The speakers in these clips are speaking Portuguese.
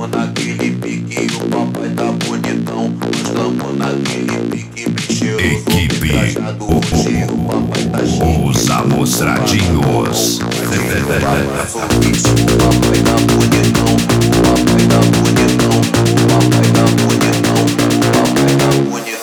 tamo naquele pique, o papai tá bonitão. Nós tamo naquele pique, bem cheiroso. Equipe trajado hoje, o papai tá chique. Os Amostradinhos. O papai tá bonitão, o papai tá bonitão, o papai tá bonitão, o papai tá bonitão.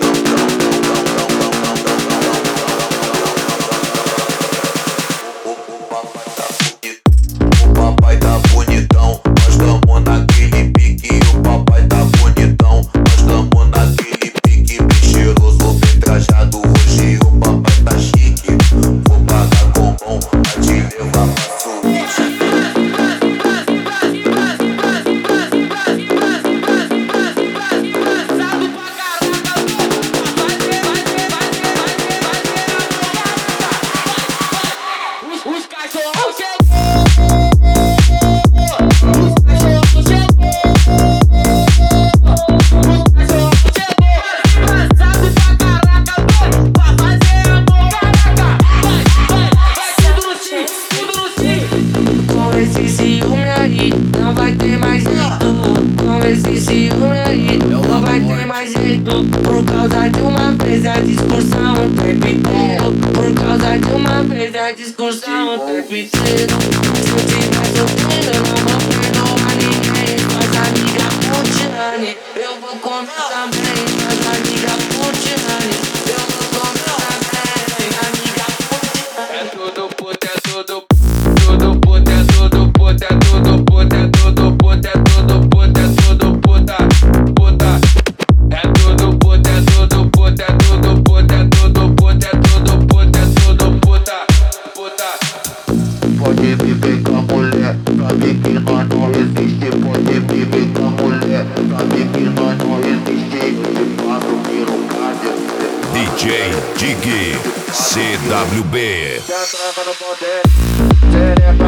O papai tá bonitão, nós tamo naquele pique. O papai tá bonitão, nós tamo naquele pique, bem cheiroso, bem trajado hoje. O papai tá chique, vou pagar com mão pra te levar pra suíte. Os cachorros chegou. Esse ciúme aí, não vai ter mais jeito. Com esse ciúme aí, não vai ter mais jeito. Por causa de uma vez a discussão o tempo inteiro. Por causa de uma vez a discussão o tempo inteiro. Se eu tiver sofrendo, eu não vou perdoar ninguém. Faz amiga Putiane, eu vou comer também. Faz amiga Putiane, eu vou comer também. Amiga Putiane. É tudo puta, é tudo puta, é tudo puta, é tudo puta, é tudo puta, é tudo puta, é tudo puta, puta. É tudo puta, é tudo puta, é tudo puta, é tudo puta, é tudo puta, é tudo puta, puta. Pode viver com a mulher, sabe que nós não resiste. Pode viver com a mulher, sabe que nós não resiste. Eu te faço pirocada. DJ Dig CWB. Já trava no poder,